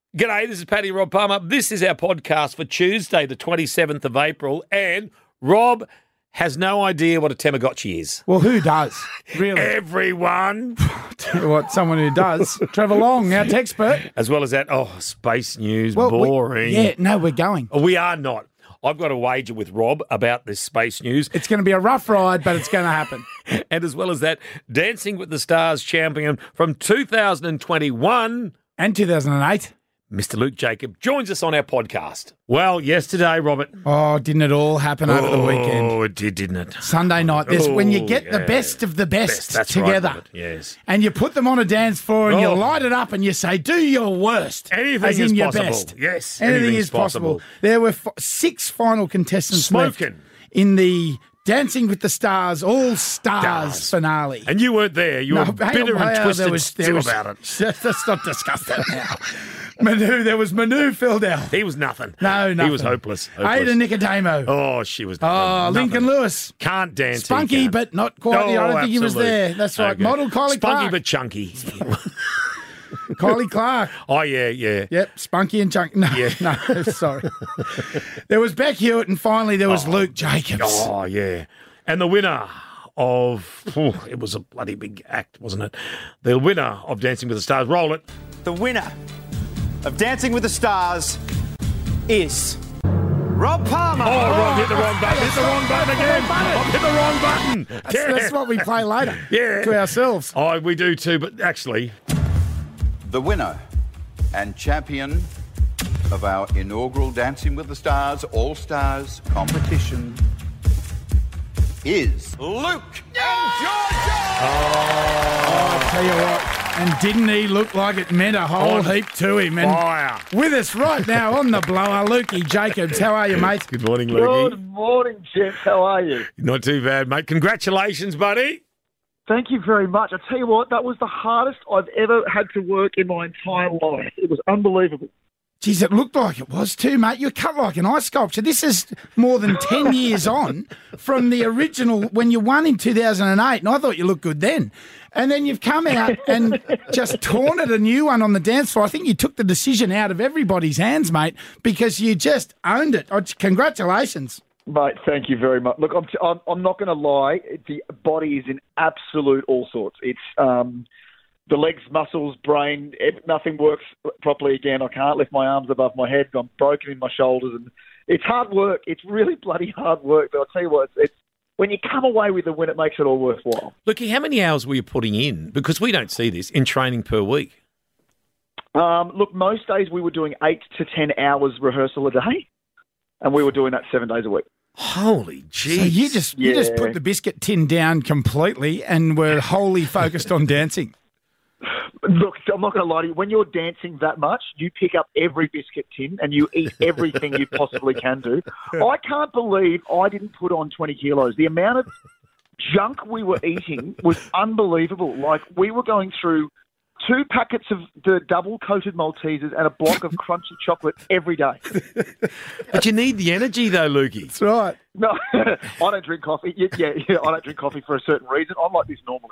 G'day, this is Paddy Rob Palmer. This is our podcast for Tuesday, the 27th of April, and Rob has no idea what a Tamagotchi is. Well, who does? Really? Everyone. Tell you what, someone who does. Trevor Long, our expert. As well as that, space news, boring. We're going. We are not. I've got a wager with Rob about this space news. It's going to be a rough ride, but it's going to happen. And as well as that, Dancing with the Stars champion from 2021. And 2008. Mr. Luke Jacob joins us on our podcast. Well, yesterday, Robert. Oh, didn't it all happen over the weekend? Oh, it did, didn't it? Sunday night. When you get the best of the best that's together. Right, Robert, yes. And you put them on a dance floor and you light it up and you say, do your worst. Anything as in is your possible. best. Yes, anything is possible. There were 6 final contestants left in the Dancing with the Stars All-Stars finale. And you weren't there. You were bitter and twisted still about it. Let's not discuss that now. There was Manu filled out. He was nothing. No, nothing. He was hopeless. Ada Nicodemo. Oh, she was nothing. Lincoln Lewis. Can't dance. Spunky, but not quite. I don't think he was there. That's right. Okay. Model Kylie Clark. Spunky but chunky. Kylie Clark. Oh, yeah. Yep, spunky and chunky. No, sorry. There was Beck Hewitt, and finally there was Luke Jacobs. Oh, yeah. And the winner of... it was a bloody big act, wasn't it? The winner of Dancing with the Stars. Roll it. The winner of Dancing with the Stars is Rob Palmer. Oh, Rob hit the wrong button. Hit the wrong button again. I've hit the wrong button. That's what we play later. Yeah. To ourselves. Oh, we do too, but actually... The winner and champion of our inaugural Dancing with the Stars All-Stars competition is Luke and Georgia! I'll tell you what. And didn't he look like it meant a whole heap to him? And fire. With us right now on the blower, Lukey Jacobs. How are you, mate? Good morning, Lukey. Good morning, gents. How are you? Not too bad, mate. Congratulations, buddy. Thank you very much. I tell you what, that was the hardest I've ever had to work in my entire life. It was unbelievable. Geez, it looked like it was too, mate. You're cut like an ice sculpture. This is more than 10 years on from the original when you won in 2008, and I thought you looked good then. And then you've come out and just torn at a new one on the dance floor. I think you took the decision out of everybody's hands, mate, because you just owned it. Congratulations. Mate, thank you very much. Look, I'm not going to lie. The body is in absolute all sorts. It's the legs, muscles, brain, nothing works properly again. I can't lift my arms above my head. I'm broken in my shoulders. And it's hard work. It's really bloody hard work. But I'll tell you what, it's when you come away with the win, it makes it all worthwhile. Looky, how many hours were you putting in? Because we don't see this in training per week. Look, most days we were doing 8 to 10 hours rehearsal a day. And we were doing that 7 days a week. Holy jeez. So you just put the biscuit tin down completely and were wholly focused on dancing. Look, I'm not going to lie to you. When you're dancing that much, you pick up every biscuit tin and you eat everything you possibly can do. I can't believe I didn't put on 20 kilos. The amount of junk we were eating was unbelievable. Like, we were going through 2 packets of the double-coated Maltesers and a block of crunchy chocolate every day. But you need the energy, though, Lukey. That's right. No, I don't drink coffee. Yeah, I don't drink coffee for a certain reason. I'm like this normally.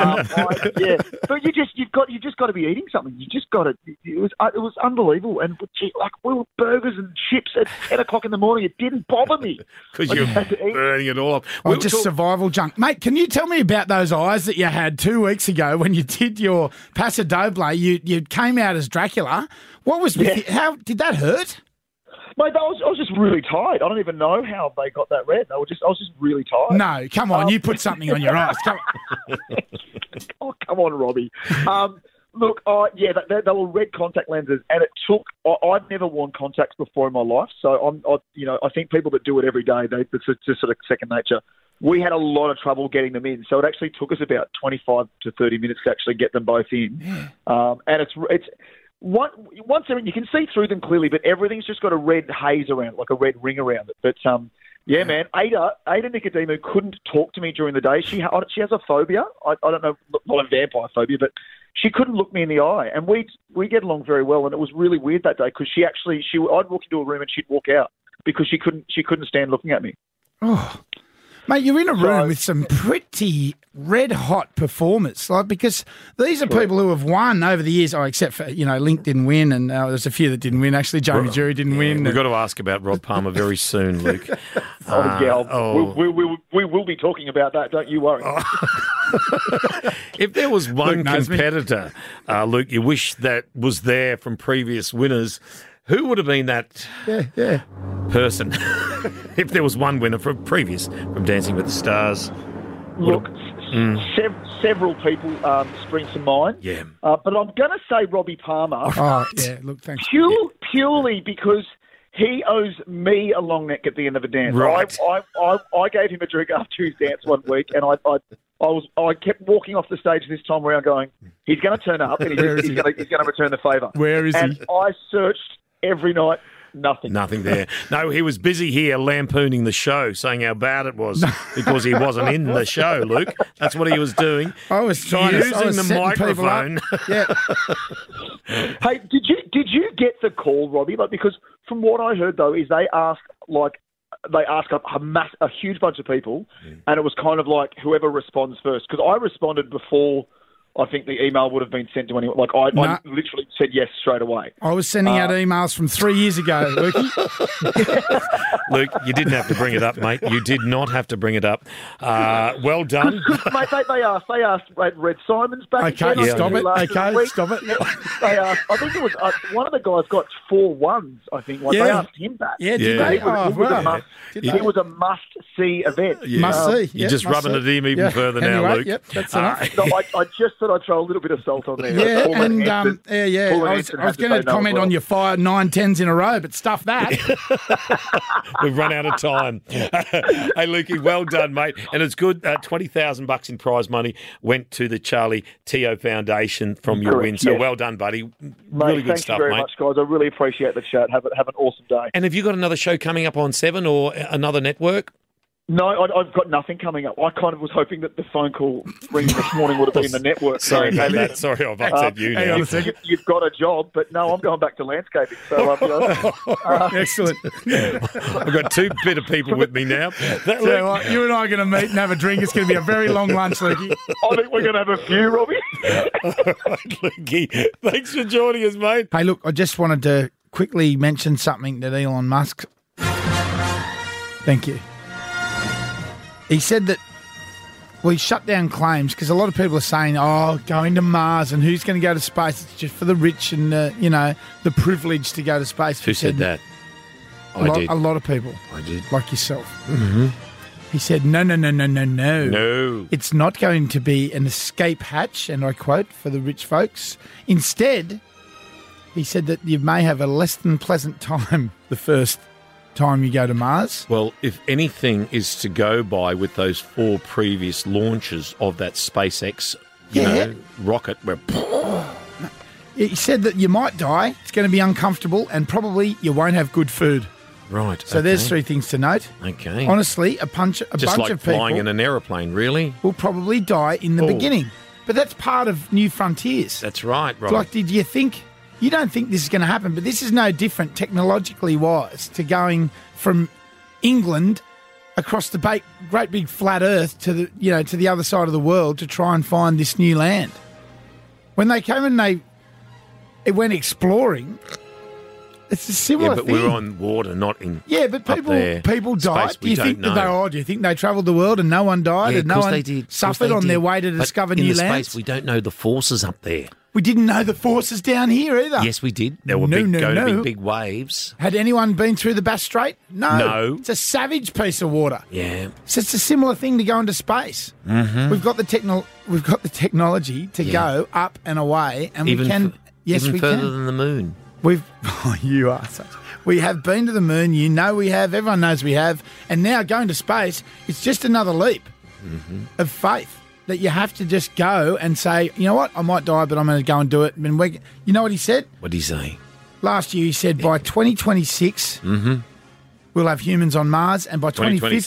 But you just got to be eating something. You just got to. It was unbelievable, and like we were burgers and chips at 10 o'clock in the morning. It didn't bother me because you're burning it all up. Survival junk, mate. Can you tell me about those eyes that you had 2 weeks ago when you did your Paso Doble? You came out as Dracula. What was? How did that hurt? Mate, I was just really tired. I don't even know how they got that red. I was just really tired. No, come on. You put something on your eyes. Come on. Oh, come on, Robbie. Look, they were red contact lenses, and it took. I've never worn contacts before in my life, so I think people that do it every day, it's just sort of second nature. We had a lot of trouble getting them in, so it actually took us about 25 to 30 minutes to actually get them both in. Yeah. And it's. Once they're in, you can see through them clearly, but everything's just got a red haze around it, like a red ring around it. But, man, Ada Nicodemo couldn't talk to me during the day. She has a phobia. I don't know, not a vampire phobia, but she couldn't look me in the eye. And we get along very well, and it was really weird that day because I'd walk into a room and she'd walk out because she couldn't stand looking at me. Oh. Mate, you're in a room with some pretty red-hot performers, like, because these are people who have won over the years, except for, Link didn't win, and there's a few that didn't win. Actually, Jamie Jury didn't win. We've got to ask about Rob Palmer very soon, Luke. We will be talking about that, don't you worry. If there was one competitor, Luke, you wish that was there from previous winners, who would have been that person? If there was one winner from Dancing with the Stars. Look, several people spring to mind. Yeah. But I'm going to say Robbie Palmer. Oh, yeah, look, thanks. Purely because he owes me a long neck at the end of a dance. Right. I gave him a drink after his dance one week, and I kept walking off the stage this time around going, he's going to turn up and he's going to return the favour. Where is he? And I searched every night. Nothing there. No, he was busy here lampooning the show, saying how bad it was because he wasn't in the show, Luke. That's what he was doing. I was trying using the microphone. Yeah. Hey, did you get the call, Robbie? Like, because from what I heard though, is they asked a huge bunch of people, and it was kind of like whoever responds first. Because I responded before I think the email would have been sent to anyone. Like, I literally said yes straight away. I was sending out emails from 3 years ago, Lukey. Luke, you didn't have to bring it up, mate. You did not have to bring it up. Well done. Mate, they asked Red Simons back. Okay, stop it. Stop it. They asked, I think it was one of the guys got 4 1s, I think. Like, they asked him back. Yeah, did they? It was a must-see event. Yeah. Must-see. You're just rubbing it in even further now, Luke. Yep, that's enough. No, I just thought I'd throw a little bit of salt on there. Yeah, and I was going to comment on your 5 9-10s in a row, but stuff that. We've run out of time. Hey, Lukey, well done, mate. And it's good. $20,000 in prize money went to the Charlie Teo Foundation from your win. So well done, buddy. Really good stuff, mate. Thank you very much, guys. I really appreciate the chat. Have an awesome day. And have you got another show coming up on 7 or another network? No, I've got nothing coming up. I kind of was hoping that the phone call ringing this morning would have been the network. Sorry about that. Sorry, I've upset you now. Hang on a second. You've got a job, but no, I'm going back to landscaping. So, excellent. I've got 2 bitter people with me now. So, you and I are going to meet and have a drink. It's going to be a very long lunch, Lukey. I think we're going to have a few, Robbie. Lukey, thanks for joining us, mate. Hey, look, I just wanted to quickly mention something that Elon Musk. Thank you. He said that, he shut down claims because a lot of people are saying, going to Mars and who's going to go to space? It's just for the rich and, the privilege to go to space. Who said that? A lot of people. I did. Like yourself. Mm-hmm. He said, no. No. It's not going to be an escape hatch, and I quote, for the rich folks. Instead, he said that you may have a less than pleasant time the first time you go to Mars. Well, if anything is to go by with those 4 previous launches of that SpaceX, rocket, where he said that you might die. It's going to be uncomfortable, and probably you won't have good food. Right. So there's 3 things to note. Okay. Honestly, a bunch of people, flying in an aeroplane, really, will probably die in the beginning. But that's part of New Frontiers. That's right, Rob. Like, did you think? You don't think this is going to happen, but this is no different technologically wise to going from England across the great big flat Earth to the other side of the world to try and find this new land. When they came and it went exploring, it's a similar thing. Yeah, but we're on water, not in. Yeah, but people died. Do you think they travelled the world and no one died and no one suffered on their way to discover new lands? In space, we don't know the forces up there. We didn't know the forces down here either. Yes, we did. There were going to be big waves. Had anyone been through the Bass Strait? No. It's a savage piece of water. Yeah. So it's a similar thing to go into space. Mm-hmm. We've got the technology to go up and away, and even we can. Yes, even we further can. than the moon. You are such. We have been to the moon. You know we have. Everyone knows we have. And now going to space, it's just another leap of faith. That you have to just go and say, you know what, I might die, but I'm going to go and do it. And you know what he said? What did he say? Last year he said by 2026 we'll have humans on Mars, and by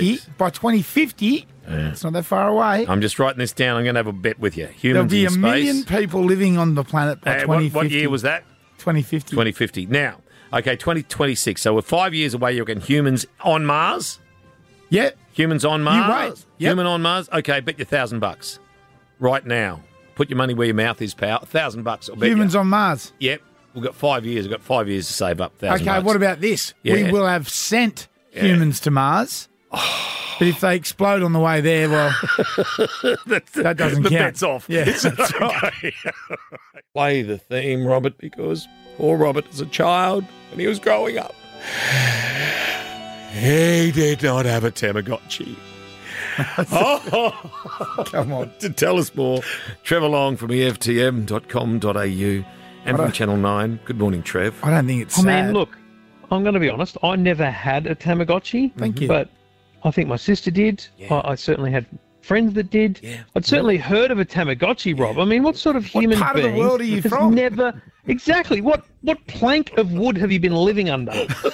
2050, it's not that far away. I'm just writing this down. I'm going to have a bet with you. Humans There'll be in space. 1 million people living on the planet by 2050. What year was that? 2050. 2050. Now, okay, 2026. So we're 5 years away. You reckon humans on Mars? Yeah. Humans on Mars. You wait. Yep. Human on Mars. Okay, bet you $1,000 right now. Put your money where your mouth is, pal. $1,000. I'll bet Humans you. on Mars. Yep. We've got 5 years. We've got 5 years to save up $1,000. Okay, what about this? Yeah. We will have sent humans to Mars. But if they explode on the way there, well, that doesn't the count. bet's off. Yeah, It's that's okay. Play the theme, Robert, because poor Robert as a child, when he was growing up, he did not have a Tamagotchi. Come on. To tell us more, Trevor Long from EFTM.com.au and from Channel 9. Good morning, Trev. I don't think it's I sad. mean, look, I'm going to be honest. I never had a Tamagotchi. Thank you. But I think my sister did. Yeah. I certainly had friends that did. Yeah. I'd certainly heard of a Tamagotchi, Rob. I mean, what sort of human part of the being world are you has from? never... Exactly. What plank of wood have you been living under?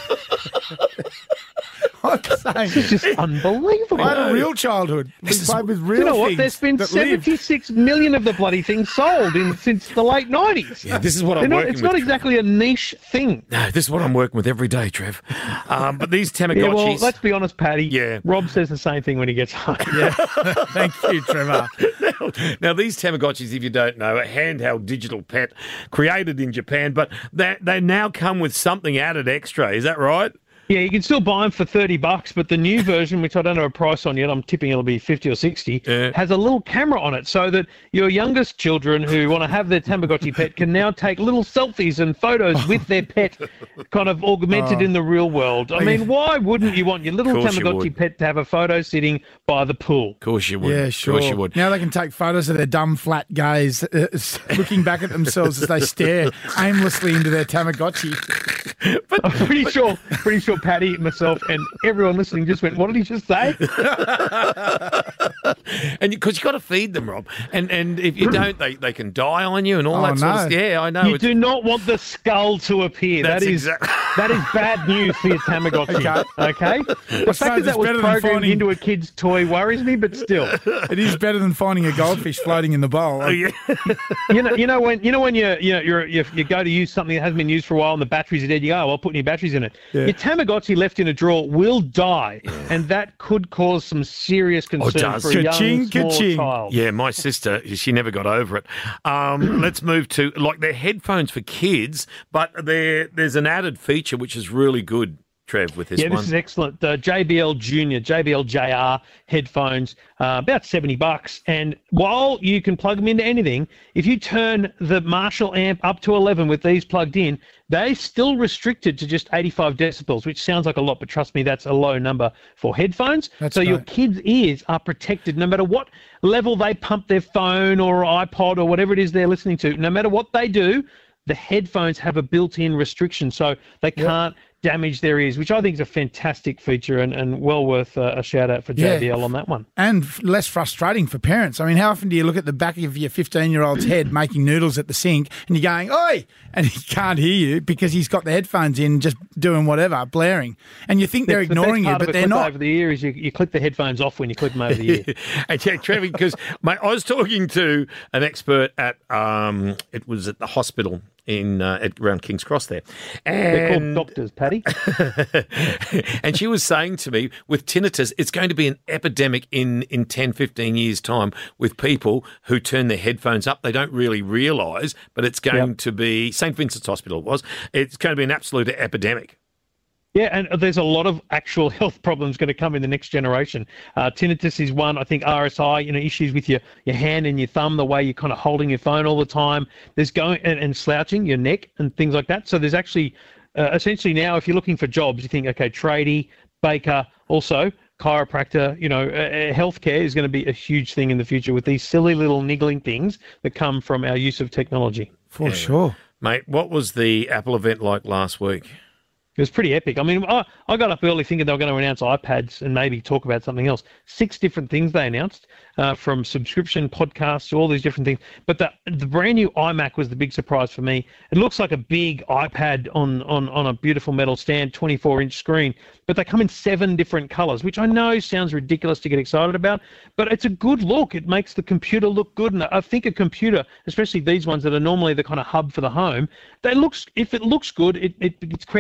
I'm saying, It's just unbelievable. I had a real childhood. We played with real You know what? things There's been that lived. 76 million of the bloody things sold since the late 90s. Yeah, this is what I'm working It's with. not exactly a niche thing. No, this is what I'm working with every day, Trev. But these Tamagotchis... Yeah, well, let's be honest, Paddy. Yeah. Rob says the same thing when he gets home. Thank you, Trevor. Now, these Tamagotchis, if you don't know, are handheld digital pet created in Japan, but they now come with something added extra. Is that right? Yeah, you can still buy them for $30, but the new version, which I don't know a price on yet, I'm tipping it'll be 50 or 60, has a little camera on it so that your youngest children who want to have their Tamagotchi pet can now take little selfies and photos with their pet kind of augmented in the real world. I mean, why wouldn't you want your little Course you Tamagotchi would. pet to have a photo sitting by the pool? Of course you would. Yeah, sure. Of course you would. Now they can take photos of their dumb, flat gaze looking back at themselves as they stare aimlessly into their Tamagotchi. I'm pretty sure Paddy, myself, and everyone listening just went, what did he just say? And because you've got to feed them, Rob. And if you don't, they can die on you and all that sort of stuff. Yeah, I know. You do not want the skull to appear. That's That is bad news for your Tamagotchi. Okay? The fact that was programmed into a kid's toy worries me, but still. It is better than finding a goldfish floating in the bowl. Oh, yeah. You know when you go to use something that hasn't been used for a while and the batteries are dead, you go, oh, I'll put new batteries in it. Yeah. Your Tamagotchi left in a drawer will die, and that could cause some serious concern does. for a young, Ka-ching, small ka-ching. child. Yeah, my sister, she never got over it. Let's move to, like, they're headphones for kids, but there's an added feature which is really good, Trev, with this one. Yeah, this is excellent. JBL Junior, JBL JR headphones, about $70. And while you can plug them into anything, if you turn the Marshall amp up to 11 with these plugged in, they're still restricted to just 85 decibels, which sounds like a lot, but trust me, that's a low number for headphones. That's so your great. kids' ears are protected no matter what level they pump their phone or iPod or whatever it is they're listening to. No matter what they do, the headphones have a built-in restriction, so they can't damage their ears, which I think is a fantastic feature and well worth a shout-out for JBL on that one. And less frustrating for parents. I mean, how often do you look at the back of your 15-year-old's head making noodles at the sink and you're going, oi, and he can't hear you because he's got the headphones in just doing whatever, blaring. And you think they're ignoring you, but they're not. Over the ear is you click the headphones off when you click them over the ear. And yeah, Trevor, because I was talking to an expert at it was at the hospital around King's Cross there. They're called And doctors, Paddy. and she was saying to me, with tinnitus, it's going to be an epidemic in 10, 15 years' time with people who turn their headphones up. They don't really realise, but it's going to be, St. Vincent's Hospital it was, it's going to be an absolute epidemic. Yeah, and there's a lot of actual health problems going to come in the next generation. Tinnitus is one. I think RSI, issues with your hand and your thumb, the way you're kind of holding your phone all the time. There's and slouching your neck and things like that. So there's actually essentially now, if you're looking for jobs, you think, okay, tradie, baker, also chiropractor, healthcare is going to be a huge thing in the future with these silly little niggling things that come from our use of technology. For sure. Mate, what was the Apple event like last week? It was pretty epic. I mean, I got up early thinking they were going to announce iPads and maybe talk about something else. 6 different things they announced, from subscription podcasts to all these different things. But the brand new iMac was the big surprise for me. It looks like a big iPad on a beautiful metal stand, 24-inch screen. But they come in 7 different colors, which I know sounds ridiculous to get excited about, but it's a good look. It makes the computer look good. And I think a computer, especially these ones that are normally the kind of hub for the home, if it looks good, it creates part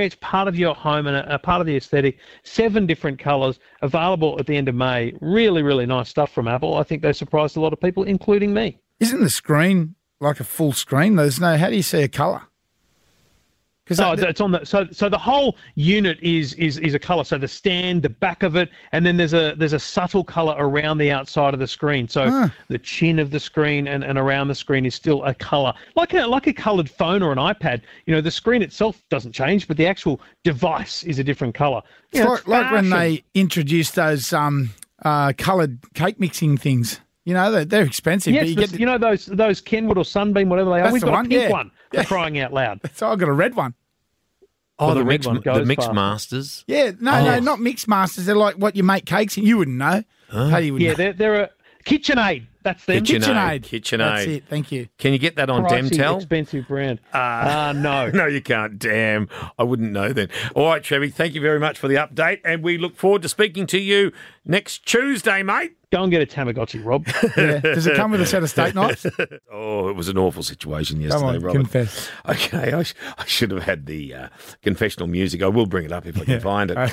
part of your home and a part of the aesthetic. 7 different colours available at the end of May. Really, really nice stuff from Apple. I think they surprised a lot of people, including me. Isn't the screen like a full screen? There's no. How do you see a colour? It's on the so the whole unit is a colour. So the stand, the back of it, and then there's a subtle colour around the outside of the screen. So the chin of the screen and around the screen is still a colour, like a coloured phone or an iPad. You know, the screen itself doesn't change, but the actual device is a different colour. It's like when they introduced those coloured cake mixing things. You know, they're expensive. Yes, but you know those Kenwood or Sunbeam, whatever they are. We've got a pink one for crying out loud. So I've got a red one. Oh, the Mix Masters? Yeah, no, not Mix Masters. They're like what you make cakes in. You wouldn't know. You wouldn't know. They're a KitchenAid. That's them. KitchenAid. That's it. Thank you. Can you get that on Demtel? Expensive brand. No. No, you can't. Damn. I wouldn't know then. All right, Trevi, thank you very much for the update, and we look forward to speaking to you next Tuesday, mate. Go and get a Tamagotchi, Rob. Yeah. Does it come with a set of steak knives? Oh, it was an awful situation yesterday, Robert. Confess. Okay, I should have had the confessional music. I will bring it up if I can find it.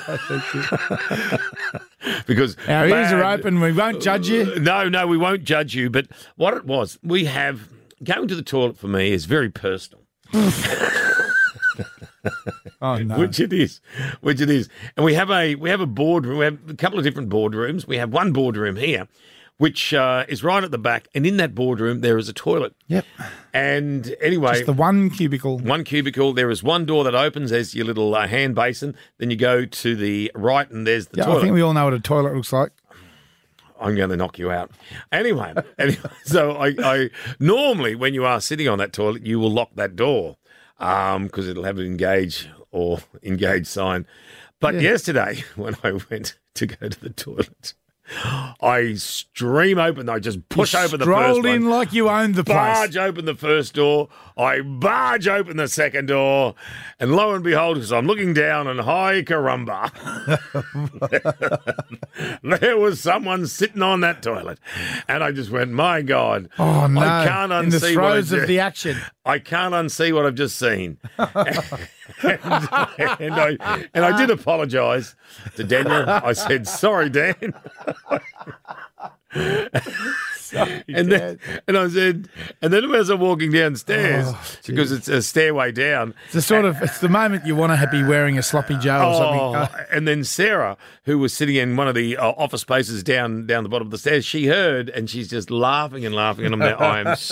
Because our ears are open. We won't judge you. No, we won't judge you. But what it was, we have going to the toilet for me is very personal. Oh no! Which it is, and we have a boardroom. We have a couple of different boardrooms. We have one boardroom here, which is right at the back, and in that boardroom there is a toilet. Yep. And anyway, just the one cubicle. One cubicle. There is one door that opens. There's your little hand basin. Then you go to the right, and there's the toilet. I think we all know what a toilet looks like. I'm going to knock you out. Anyway, so I normally when you are sitting on that toilet, you will lock that door. Because it'll have an engage sign. But yesterday, when I went to go to the toilet, I stream open. I just push open the first one. Strolled in like you owned the place. Barge open the first door. I barge open the second door. And lo and behold, because I'm looking down and hi carumba, there was someone sitting on that toilet. And I just went, my God. Oh, no. I can't unsee in the throes of the action. I can't unsee what I've just seen. and I did apologise to Daniel. I said, sorry, Dan. And then as I'm walking downstairs, because it's a stairway down. It's the moment you want to be wearing a sloppy Joe or something. And then Sarah, who was sitting in one of the office spaces down the bottom of the stairs, she heard and she's just laughing and laughing. And I'm there,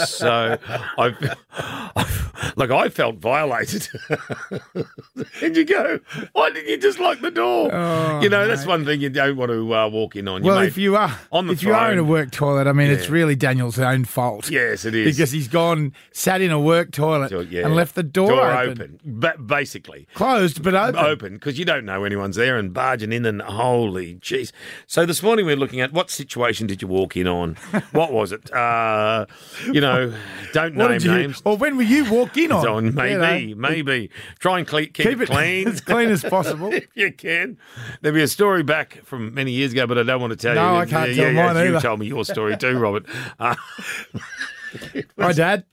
I felt violated. And you go, why didn't you just lock the door? That's one thing you don't want to walk in on. If you are in a work toilet, I mean, it's really Daniel's own fault. Yes, it is. Because he's sat in a work toilet and left the door open. Basically. Closed, but open. Open, because you don't know anyone's there and barging in and holy jeez. So this morning we're looking at what situation did you walk in on? What was it? Don't name names. Or when will you walk in on? Maybe. Try and keep it clean. As clean as possible. If you can. There'll be a story back from many years ago, but I don't want to tell you. No, I can't tell mine either. You told me your story too, Robert. Hi, Dad.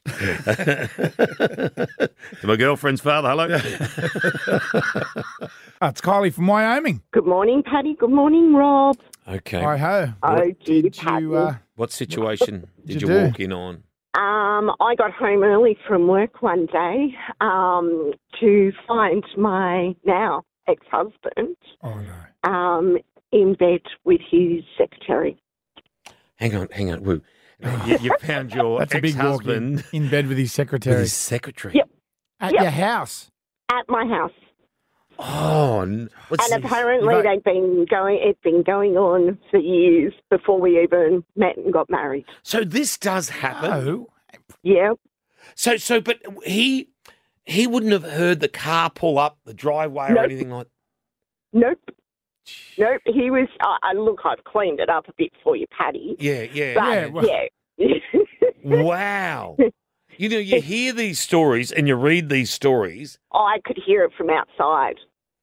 To my girlfriend's father, hello. It's Kylie from Wyoming. Good morning, Paddy. Good morning, Rob. Okay. Hi-ho. What situation did you walk in on? I got home early from work one day to find my now ex-husband in bed with his secretary. Hang on. Woo. You found your ex-husband in bed with his secretary. With his secretary? Yep. At your house? At my house. Oh, and apparently it's been going on for years before we even met and got married. So this does happen? Oh. Yeah. But he wouldn't have heard the car pull up the driveway or anything like that? Nope, he was... look, I've cleaned it up a bit for you, Paddy. Yeah. Wow. You hear these stories and you read these stories. I could hear it from outside.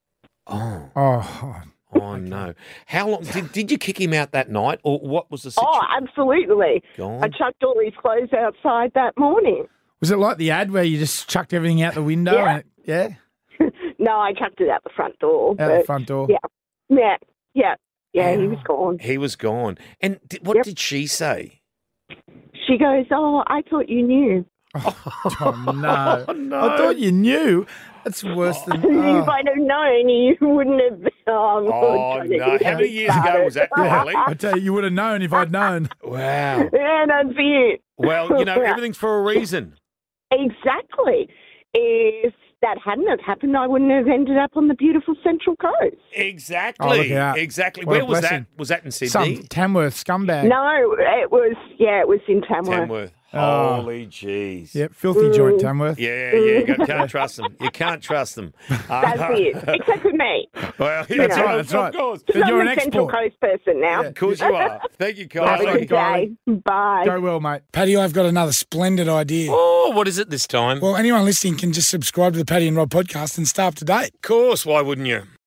Oh, no. How long... Did you kick him out that night, or what was the situation? Oh, absolutely. I chucked all his clothes outside that morning. Was it like the ad where you just chucked everything out the window? Yeah. No, I chucked it out the front door. Out the front door? Yeah, he was gone. He was gone. And what did she say? She goes, "Oh, I thought you knew." Oh, no. I thought you knew. That's worse than... If I'd have known, you wouldn't have... Oh, no. How many years ago was that, Riley? I tell you would have known if I'd known. Wow. Yeah, that's it. Well, everything's for a reason. Exactly. If that hadn't have happened, I wouldn't have ended up on the beautiful Central Coast. Exactly. Oh, look out. Exactly. What a Where was blessing. that? Was that in Sydney? Some Tamworth scumbag. No, it was in Tamworth. Oh. Holy jeez. Yep, filthy joint, Tamworth. Yeah, you can't trust them. You can't trust them. That's it. Except with me. Well, That's right. Of course. So you're an I'm a Central export. Coast person now. Of course you are. Thank you, Have Kylie. a good day. Bye. Go well, mate. Paddy, I've got another splendid idea. Oh, what is it this time? Well, anyone listening can just subscribe to the Paddy and Rob podcast and stay up to date. Of course, why wouldn't you?